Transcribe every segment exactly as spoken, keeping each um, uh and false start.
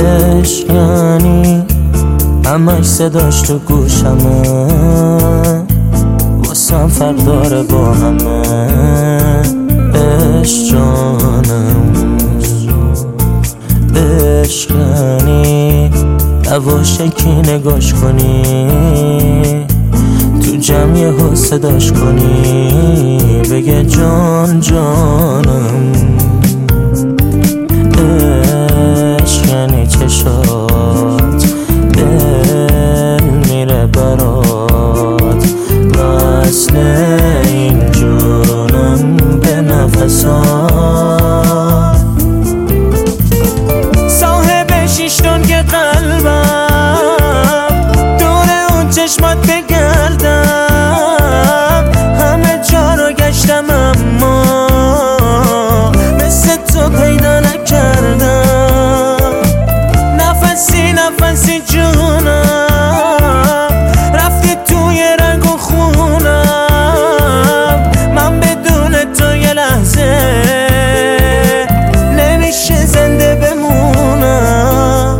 عشق یعنی همش صداش تو گوشمه، واسم فرق داره با همه. عشق جانم، عشق یعنی یواشکی نگاش کنی، تو جمع یهو صداش کنی، بگه جان جانم. عشق یعنی چشات دل میره برات، وصل این جانم به نفسات. صاحب شیشتون که قلبم دور اون چشمات بگردم، همه جا رو گشتم اما مثل تو پیدا نکردم. نفسی نفسی جونم رفتی توی رنگ و خونم، من بدون تو یه لحظه نمیشه زنده بمونم.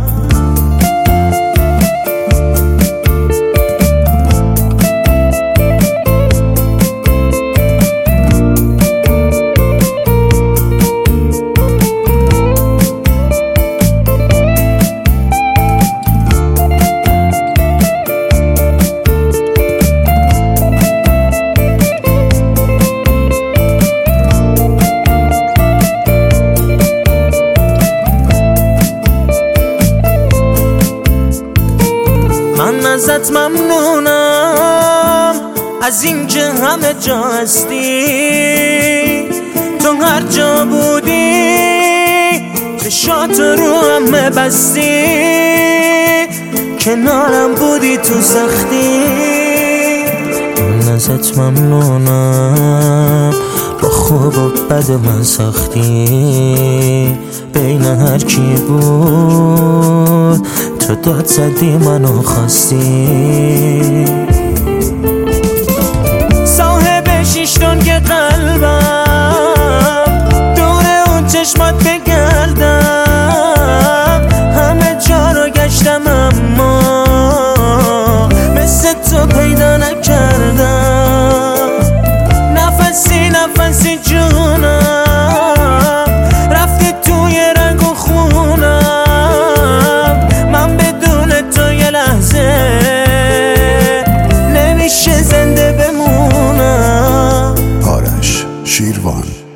من ازت ممنونم از این که همه جا هستی، تو هر جا بودی چشات رو همه بستی، کنارم بودی تو سختی. من ازت ممنونم با خوب و بد من ساختی، بین هر کی بود تو داد زدی منو خواستی. صاحب شیشتون که قلبم دور اون چشمات بگردم، همه جا رو گشتم اما مثل تو پیدا نکردم. نفسی نفسی جونم رفتی توی رنگ و خونم، من بدون تو یه لحظه نمیشه زنده بمونم. آرش شیروان.